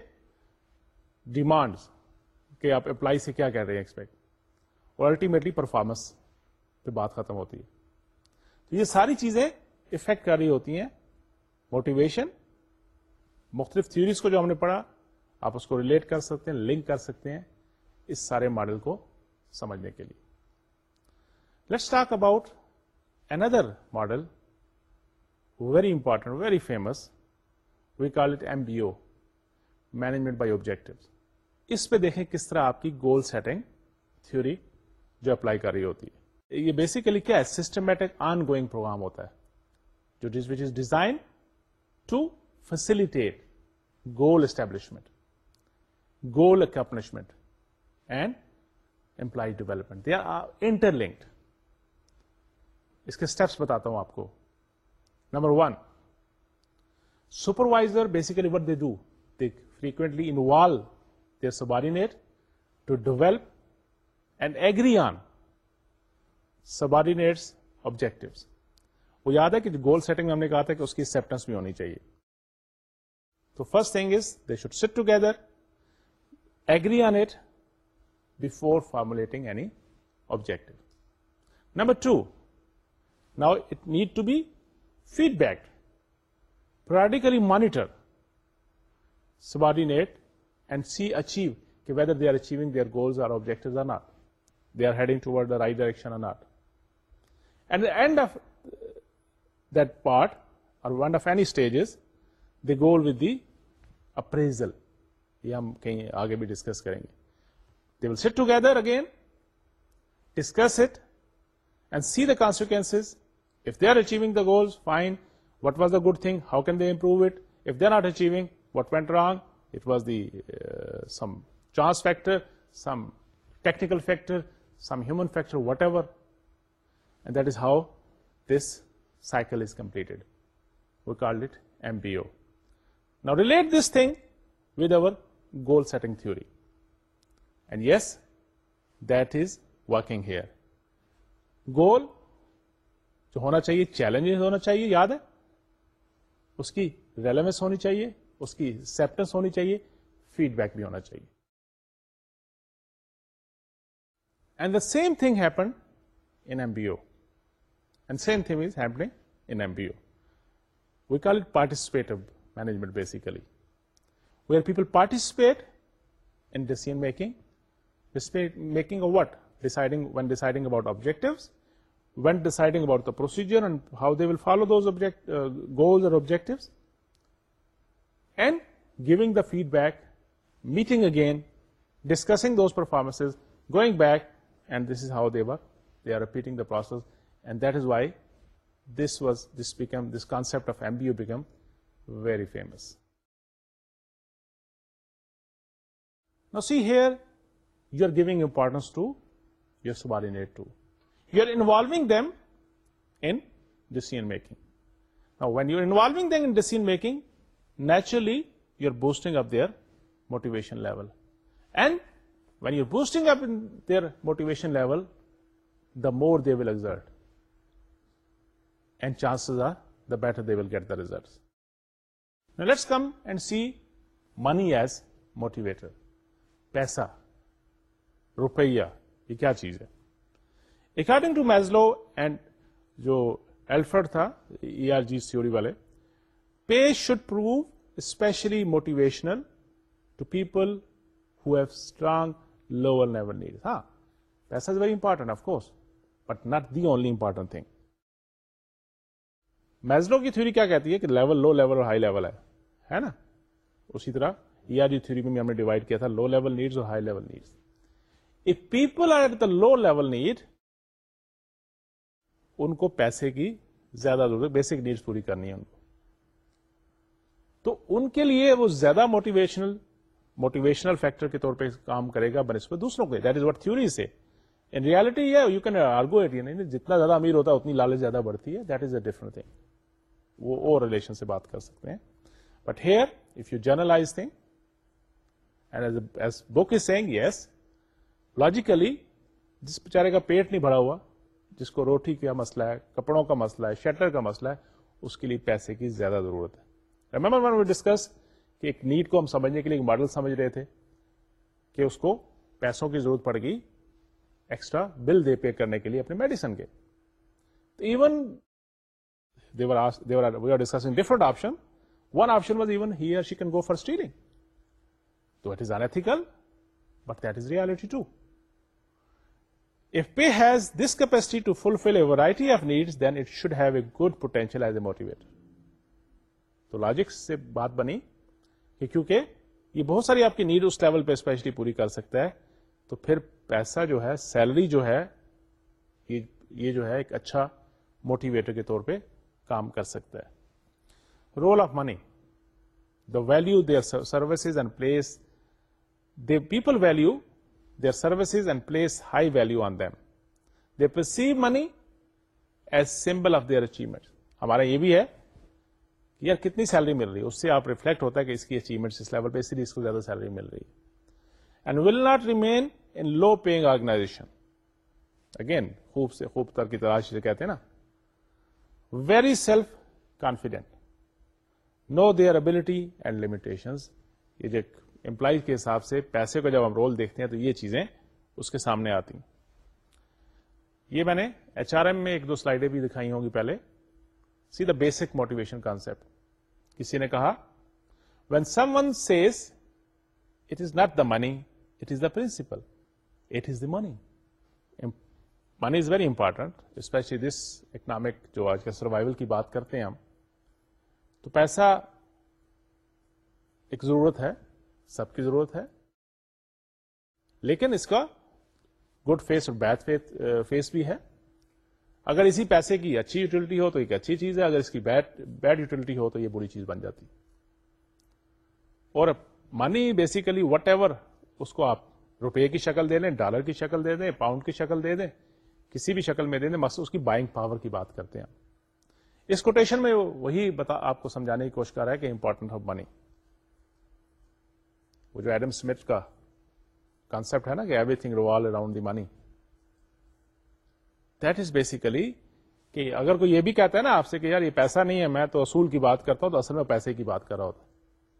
ڈیمانڈز کہ آپ اپلائی سے کیا کر رہے ہیں ایکسپیکٹ, اور الٹیمیٹلی پرفارمنس پہ بات ختم ہوتی ہے. تو یہ ساری چیزیں افیکٹ کر رہی ہوتی ہیں موٹیویشن. مختلف تھیوریز کو جو ہم نے پڑھا آپ اس کو ریلیٹ کر سکتے ہیں, لنک کر سکتے ہیں اس سارے ماڈل کو سمجھنے کے لیے. Let's talk about another model, very important, very famous, we call it M B O, management by objectives. اس پہ دیکھیں کس طرح آپ کی گول سیٹنگ تھیوری جو اپلائی کر رہی ہوتی ہے. یہ بیسیکلی کیا ہے, سسٹمیٹک آن گوئنگ پروگرام ہوتا ہے جو which is design to facilitate goal establishment, goal accomplishment and employee development. They are interlinked. اس کے اسٹیپس بتاتا ہوں آپ کو. Number one, supervisor basically what they do, they frequently involve their subordinate to develop and agree on subordinates objectives. وہ یاد ہے کہ گول سیٹنگ میں ہم نے کہا تھا کہ اس کی ایکسپٹنس بھی ہونی چاہیے. تو first thing is they should sit together, agree on it before formulating any objective. Number two, now it need to be feedback, periodically monitor subordinate and see achieve کہ whether they are achieving their goals or objectives or not. they are heading toward the right direction or not. At the end of that part, or end of any stages, they go with the appraisal. یہ ہم کہیں آگے بھی discuss کریں گے. They will sit together again, discuss it, and see the consequences. If they are achieving the goals, fine. What was the good thing? How can they improve it? If they are not achieving, what went wrong? It was the uh, some chance factor, some technical factor, some human factor, whatever. And that is how this cycle is completed. We called it M B O. Now relate this thing with our goal setting theory. And yes, that is working here. Goal جو ہونا چاہیے challenge ہونا چاہیے, یاد ہے, اس کی relevance ہونی چاہیے, اس کی ایکسپٹنس ہونی چاہیے, فیڈ بیک بھی ہونا چاہیے. And the same thing happen in M B O, and same thing is happening in M B O. We call it participative management basically, where people participate in decision making, making of what? Deciding, when deciding about objectives, when deciding about the procedure and how they will follow those object, uh, goals or objectives, and giving the feedback, meeting again, discussing those performances, going back, and this is how they were, they are repeating the process, and that is why this was, this became, this concept of M B O became very famous. Now see here, you are giving importance to your subordinate too. You are involving them in decision making. Now when you are involving them in decision making, naturally you are boosting up their motivation level. And when you are boosting up in their motivation level, the more they will exert. And chances are, the better they will get the results. Now let's come and see money as motivator. پیسہ, روپیہ, یہ کیا چیز ہے؟ According to Maslow and جو Alfred تھا E R G theory والے, pay should prove especially motivational to people who have strong lower level need. ہاں, پیسہ is very important of course, but not the only important thing. Maslow کی theory کیا کہتی ہے کہ level low level اور high level ہے, ہے نا. اسی طرح ای آر جی تھیوری میں ہم نے ڈیوائڈ کیا تھا لو لیول نیڈز اور high level needs. If people are at the low level need, ان کو پیسے کی زیادہ ضرورت, بیسک نیڈز پوری کرنی ہے ان کو, تو ان کے لیے وہ زیادہ موٹیویشنل موٹیویشنل فیکٹر کے طور پہ کام کرے گا بنسبت دوسروں کے. That is what theory says. In reality you can argue it, جتنا زیادہ امیر ہوتا ہے اتنی لالچ زیادہ بڑھتی ہے. That is a different thing, وہ اور ریلیشن سے بات کر سکتے ہیں. But here if you generalize thing, and as, a, as book is saying, yes, logically, جس بیچارے کا پیٹ نہیں بھرا ہوا, جس کو روٹی کا مسئلہ ہے, کپڑوں کا مسئلہ ہے, شیلٹر کا مسئلہ ہے, اس کے لیے پیسے کی زیادہ ضرورت ہے. Remember when we discussed کہ ایک نیڈ کو ہم سمجھنے کے لیے ایک ماڈل سمجھ رہے تھے کہ اس کو پیسوں کی ضرورت پڑ گئی ایکسٹرا بل دے پے کرنے کے لیے اپنے میڈیسن کے. تو even they were asked, they were, we were discussing different option. One option was even he or she can go for stealing. So it is unethical, but that is reality too. If pay has this capacity to fulfill a variety of needs, then it should have a good potential as a motivator. تو logic سے بات بنی کہ کیونکہ یہ بہت ساری آپ کی نیڈ اس لیول پہ اسپیشلی پوری کر سکتا ہے, تو پھر پیسہ جو ہے, سیلری جو ہے, یہ جو ہے ایک اچھا موٹیویٹر کے طور پہ کام کر سکتا ہے. Role of money, the value their services and place, the people value their services and place high value on them. They perceive money as symbol of their achievements. ہمارا یہ بھی ہے کہ یار کتنی سیلری مل رہی ہے, اس سے آپ ریفلیکٹ ہوتا ہے کہ اس کی اچیومنٹس اس لیول پہ, اس لیے اس کو زیادہ سیلری مل رہی ہے. And will not remain in low paying organization. Again خوب سے خوب تر کی تلاش سے کہتے ہیں نا. Very self confident, know their ability and limitations. یہ جو امپلائیز کے حساب سے پیسے کا جب ہم رول دیکھتے ہیں تو یہ چیزیں اس کے سامنے آتی ہیں. یہ میں نے ایچ آر ایم میں ایک دو سلائیڈیں بھی دکھائی ہوں گی پہلے. See the basic motivation concept. کسی نے کہا when someone says it is not the money, it is the principle, it is the money. money is very important, especially this economic جو آج کا سروائیول کی بات کرتے ہیں ہم, تو پیسہ ایک ضرورت ہے, سب کی ضرورت ہے, لیکن اس کا گڈ فیس اور بیڈ فیس بھی ہے. اگر اسی پیسے کی اچھی یوٹیلٹی ہو تو ایک اچھی چیز ہے, اگر اس کی بیڈ بیڈ یوٹیلٹی ہو تو یہ بری چیز بن جاتی. اور منی بیسیکلی وٹ ایور, اس کو آپ روپے کی شکل دے دیں, ڈالر کی شکل دے دیں, پاؤنڈ کی شکل دے دیں, کسی بھی شکل میں دے دیں, مقصد اس کی بائنگ پاور کی بات کرتے ہیں. اس کوٹیشن میں وہی بتا آپ کو سمجھانے کی کوشش کر رہا ہے کہ امپورٹنٹ آف منی. وہ جو ایڈم اسمتھ کا کانسپٹ ہے نا کہ everything revolve around the money, that is basically کہ اگر کوئی یہ بھی کہتا ہے نا آپ سے کہ یار یہ پیسہ نہیں ہے, میں تو اصول کی بات کرتا ہوں, تو اصل میں پیسے کی بات کر رہا ہوتا ہے.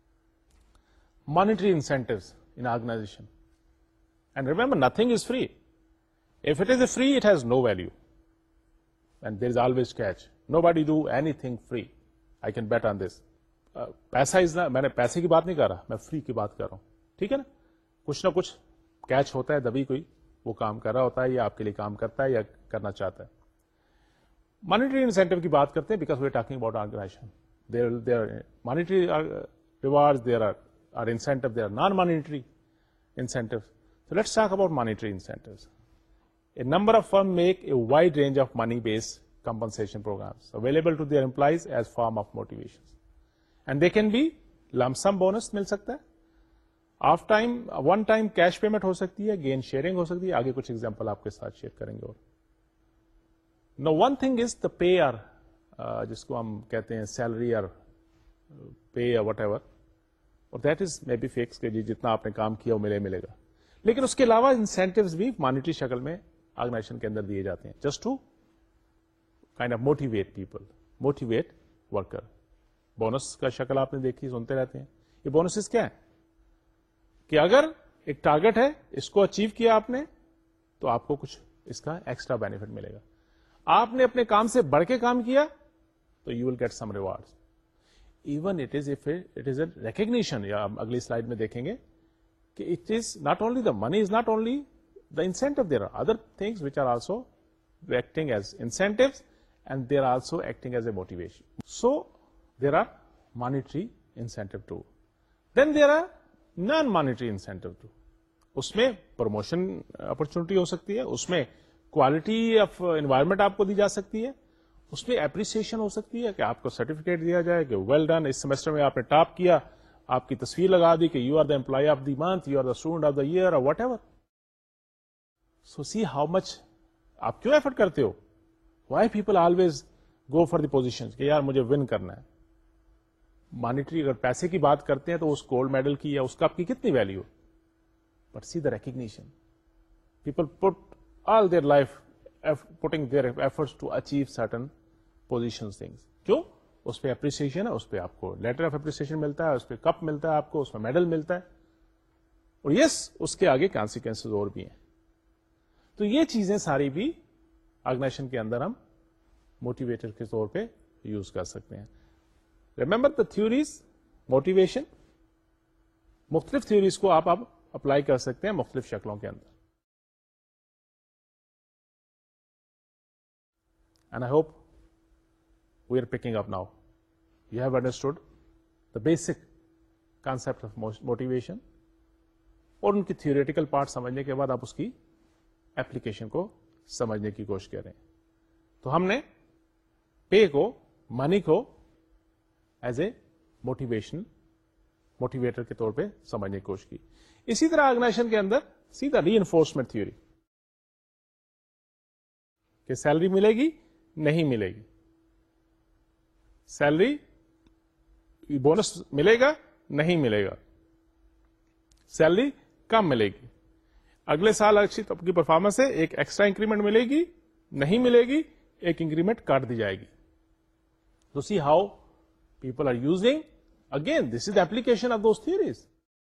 Monetary incentives in organization, and remember nothing is free. If it is free, it has no value. And there is always catch. Nobody do anything free. I can bet on this. پیسہ از نا, میں نے پیسے کی بات نہیں کر رہا, میں فری کی بات کر رہا ہوں. ٹھیک ہے نا, کچھ نہ کچھ کیچ ہوتا ہے, تبھی کوئی وہ کام کر رہا ہوتا ہے یا آپ کے لیے کام کرتا ہے یا کرنا چاہتا ہے. مانیٹری انسینٹیو کی بات کرتے ہیں because we are talking about organization. There there monetary rewards, there are are incentive, there are non monetary incentive. So let's talk about monetary incentives. A number of firms make a wide range of money-based compensation programs available to their employees as form of motivations. And they can be lump sum bonus مل سکتا ہے, off time one time cash payment ہو سکتی ہے, gain sharing ہو سکتی ہے. آگے کچھ ایگزامپل آپ کے ساتھ شیئر کریں گے. اور no one thing is the pay are, جس کو ہم کہتے ہیں سیلری اور پے یا وٹ ایور, اور that is maybe fix کہ جی جتنا آپ نے کام کیا وہ ملے ملے گا. لیکن اس کے علاوہ انسینٹیوز بھی مانیٹری شکل میں آرگنائزیشن کے اندر دیے جاتے ہیں, just to kind of motivate people, motivate worker. Bonus کا شکل آپ نے دیکھی, سنتے رہتے ہیں. یہ بونسز کیا ہے کہ اگر ایک ٹارگٹ ہے, اس کو اچیو کیا آپ نے, تو آپ کو کچھ اس کا ایکسٹرا بینیفٹ ملے گا. آپ نے اپنے کام سے بڑھ کے کام کیا تو you will get some reward. Even it is it is a recognition, یا اگلی سلائڈ میں دیکھیں گے کہ it is not only the money is not only the incentive, there are other things which are also acting as incentives, and they are also acting as a motivation. So there are monetary incentive too. Then there are non monetary incentive too. اس میں promotion opportunity ہو سکتی ہے, اس میں quality of environment آپ کو دی جا سکتی ہے, اس میں اپریسیشن ہو سکتی ہے کہ آپ کو سرٹیفکیٹ دیا جائے کہ ویل ڈن, اس سیمسٹر میں آپ نے ٹاپ کیا, آپ کی تصویر لگا دی کہ you are the employee of the month, you are the student of the year, اور whatever. So see how much آپ کیوں ایفرٹ کرتے ہو. Why people always go for the position کہ یار مجھے ون کرنا ہے. مانیٹری اگر پیسے کی بات کرتے ہیں تو اس گولڈ میڈل کی یا اس کا آپ کی کتنی value, but see the recognition. People put all their life putting their efforts to achieve certain position things. کیوں؟ اس پہ اپریسیشن ہے, اس پہ آپ کو لیٹر آف اپریسیشن ملتا ہے, اس پہ کپ ملتا ہے آپ کو, اس پہ میڈل ملتا ہے, اور یس اس کے آگے کانسیکوینسز اور بھی ہیں. تو یہ چیزیں ساری بھی آرگنائزیشن کے اندر ہم موٹیویٹر کے طور پہ یوز کر سکتے ہیں. ریمبر دا تھیوریز, موٹیویشن, مختلف تھیوریز کو آپ اب اپلائی کر سکتے ہیں مختلف شکلوں کے اندر. And I hope we are picking up now. You have understood the basic concept of motivation, اور ان کی تھیوریٹیکل پارٹ سمجھنے کے بعد آپ اس کی ایپلیکیشن کو سمجھنے کی کوشش کریں. تو ہم نے پے کو, منی کو ایز اے موٹیویشن موٹیویٹر کے طور پہ سمجھنے کی کوشش کی. اسی طرح آرگنائزیشن کے اندر سیدھا ری انفورسمنٹ تھیوری کہ سیلری ملے گی نہیں ملے گی, سیلری بونس ملے گا نہیں ملے گا, سیلری کم ملے گی, اگلے سال اچھی آپ کی پرفارمنس ہے ایک ایکسٹرا انکریمنٹ ملے گی, نہیں ملے گی ایک انکریمنٹ کاٹ دی جائے گی. تو see how people are using, again this is the application of those theories.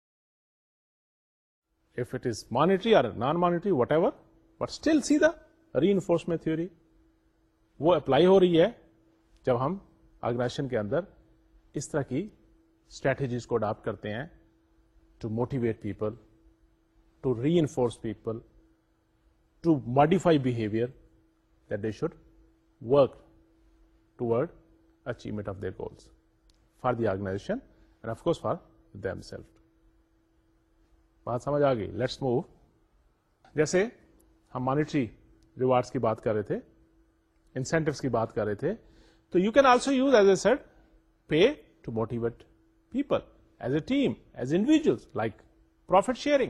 If it is monetary اور non monetary whatever, but still see the reinforcement theory وہ اپلائی ہو رہی ہے جب ہم آرگنائزیشن کے اندر اس طرح کی اسٹریٹجیز کو اڈاپٹ کرتے ہیں to motivate people, to reinforce people, to modify behavior that they should work toward achievement of their goals for the organization and of course for themselves. بات سمجھ آ گئی. Let's move. جیسے ہم مانیٹری ریوارڈس کی بات کر رہے تھے, انسینٹیوز کی بات کر رہے تھے, تو you can also use as a said pay to motivate people as a team, as individuals, like profit sharing.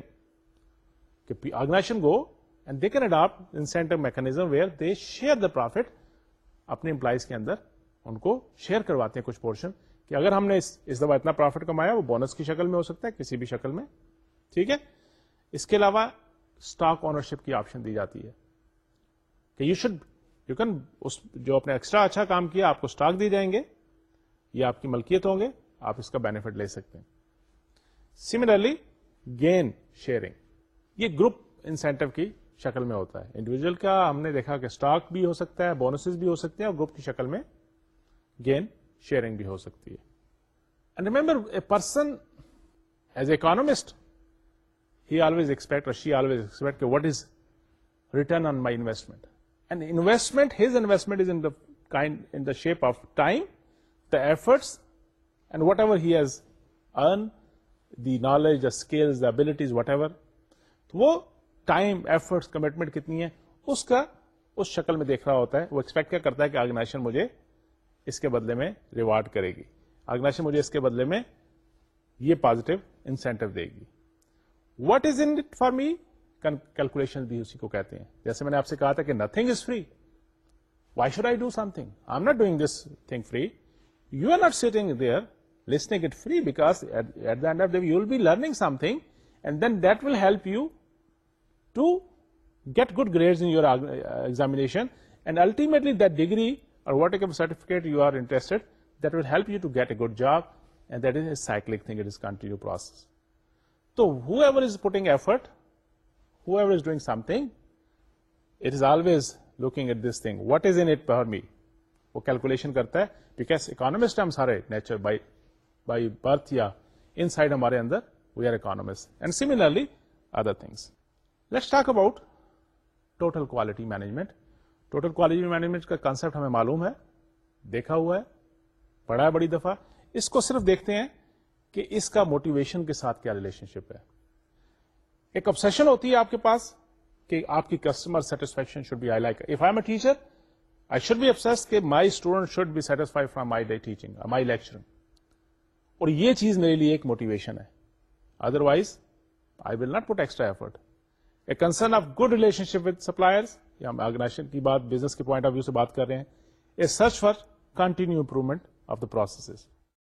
Organization go and they can adapt incentive mechanism where they share the profit, اپنے employees کے اندر ان کو share کرواتے ہیں کچھ portion, کہ اگر ہم نے اس, اس دفعہ اتنا پروفٹ کمایا, وہ بونس کی شکل میں ہو سکتا ہے, کسی بھی شکل میں, ٹھیک ہے. اس کے علاوہ اسٹاک اونرشپ کی آپشن دی جاتی ہے کہ یو شوڈ یو کین اس جو اپنے ایکسٹرا اچھا کام کیا آپ کو اسٹاک دی جائیں گے, یہ آپ کی ملکیت ہوں گے, آپ اس کا بینیفٹ لے سکتے ہیں. سملرلی گین شیئرنگ, یہ گروپ انسینٹیو کی شکل میں ہوتا ہے. انڈیویجل کا ہم نے دیکھا کہ اسٹاک بھی ہو سکتا ہے, بونسز بھی ہو سکتے ہیں, اور گروپ کی شکل میں گین شیئرنگ بھی ہو سکتی ہے. And remember a person as a economist, he always expect or she always expect کہ what is return on my investment, and investment, his investment is in the kind in the shape of time, the efforts, and whatever he has earned, the knowledge, the skills, the abilities, whatever. تو وہ time, efforts, commitment کتنی ہے اس کا اس شکل میں دیکھ رہا ہوتا ہے. وہ ایکسپیکٹ کیا کرتا ہے کہ آرگنائزیشن مجھے اس کے بدلے میں ریوارڈ کرے گی, آرگنائزیشن مجھے اس کے بدلے میں یہ پازیٹو انسینٹیو دے گی. What is in it for me, calculation بھی اسی کو کہتے ہیں. جیسے میں نے آپ سے کہا تھا کہ nothing is free, why should I do something, I am not doing this thing free, you are not sitting there listening it free, because at the end of the day you will be learning something, and then that will help you to get good grades in your examination, and ultimately that degree or whatever certificate you are interested, that will help you to get a good job, and that is a cyclic thing, it is continuous process. So whoever is putting effort, whoever is doing something, it is always looking at this thing, what is in it for me, وہ calculation کرتا ہے, because economist ہم سارے nature by by birth یا inside ہمارے اندر we are economists, and similarly other things. Let's talk about total quality management. Total quality management کا concept ہمیں معلوم ہے, دیکھا ہوا ہے, پڑھا ہے بڑی دفعہ. اس کو صرف دیکھتے ہیں کہ اس کا موٹیویشن کے ساتھ کیا ریلیشن شپ ہے. ایک obsession ہوتی ہے آپ کے پاس کہ آپ کی customer satisfaction should be, I like if I am a teacher I should be obsessed کہ my student should be satisfy from my day teaching, my lecturing, اور یہ چیز میرے لیے ایک موٹیویشن ہے. Otherwise I will not put extra effort. A concern of good relationship with suppliers, یا ہم آرگنائزیشن کی بات بزنس کے پوائنٹ آف ویو سے بات کر رہے ہیں. A search for continued improvement of the processes,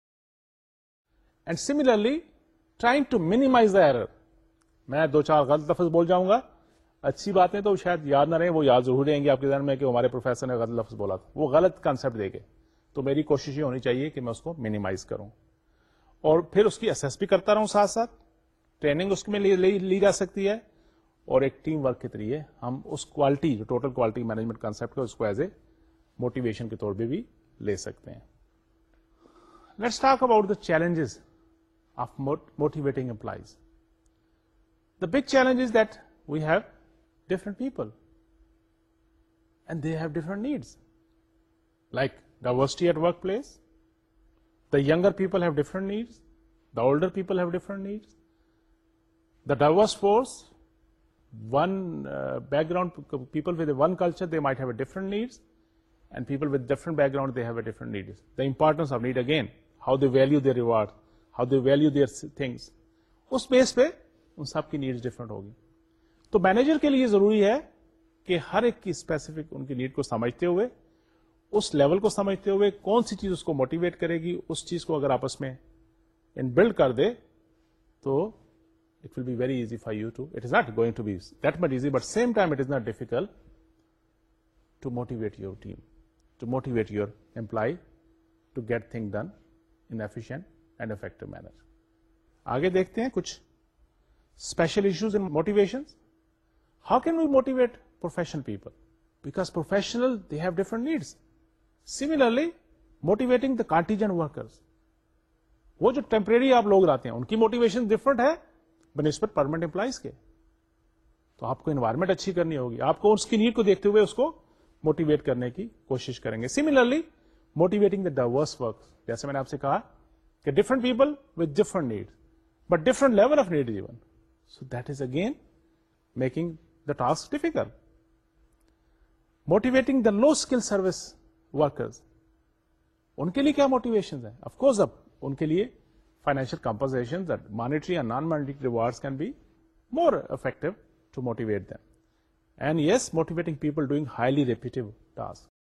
and similarly trying to minimize the error. میں دو چار غلط لفظ بول جاؤں گا, اچھی باتیں تو شاید یاد نہ رہیں, وہ یاد ضرور رہیں گے آپ کے ذہن میں کہ ہمارے پروفیسر نے غلط لفظ بولا تھا, وہ غلط کانسیپٹ دے گئے. تو میری کوشش یہ ہونی چاہیے کہ میں اس کو minimize کروں, اور پھر اس کی اسیس بھی کرتا رہوں, ساتھ ساتھ ٹریننگ اس میں لی جا سکتی ہے, اور ایک ٹیم ورک کے ذریعے ہم اس کوالٹی جو ٹوٹل کوالٹی مینجمنٹ کانسیپٹ ہے اس کو ایز اے موٹیویشن کے طور پہ بھی لے سکتے ہیں. Let's talk about the challenges of motivating employees. The big challenge is that we have different people and they have different needs, like diversity at workplace. The یگر people have different needs, the older people have different needs. The diverse force, one uh, background, people with one culture, they might have a different needs, and people with different background, they have a different needs. The importance of need again, how they value their reward, how they value their things, اس base پہ ان سب کی needs different ہوگی. تو manager کے لیے ضروری ہے کہ ہر ایک کی اسپیسیفک ان کی نیڈ کو سمجھتے ہوئے, اس لیول کو سمجھتے ہوئے کون سی چیز اس کو موٹیویٹ کرے گی, اس چیز کو اگر آپس میں ان بلڈ کر دے تو it will be very easy for you to, it is not going to be that much easy, but same time it is not difficult to motivate your team, to motivate your employee to get things done in efficient and effective manner. آگے دیکھتے ہیں کچھ special issues in motivations. How can we motivate professional people? Because professional, they have different needs. Similarly, motivating the contingent workers. وہ جو temporary آپ لوگ لاتے ہیں ان کی موٹیویشن ڈفرنٹ ہے بنسبت پرماننٹ امپلائیز کے. تو آپ کو انوائرمنٹ اچھی کرنی ہوگی, آپ کو اس کی نیڈ کو دیکھتے ہوئے اس کو موٹیویٹ کرنے کی کوشش کریں گے. Similarly motivating the diverse work, جیسے میں نے آپ سے کہا کہ different people with different need but different level of need even, so that is again making the task difficult. Motivating the low skill service workers, ان کے لیے کیا موٹیویشن ہے؟ آف کورس اب ان کے لیے financial compensation, monetary and non monetary rewards can be more effective to motivate them. And yes, motivating people doing highly repetitive tasks.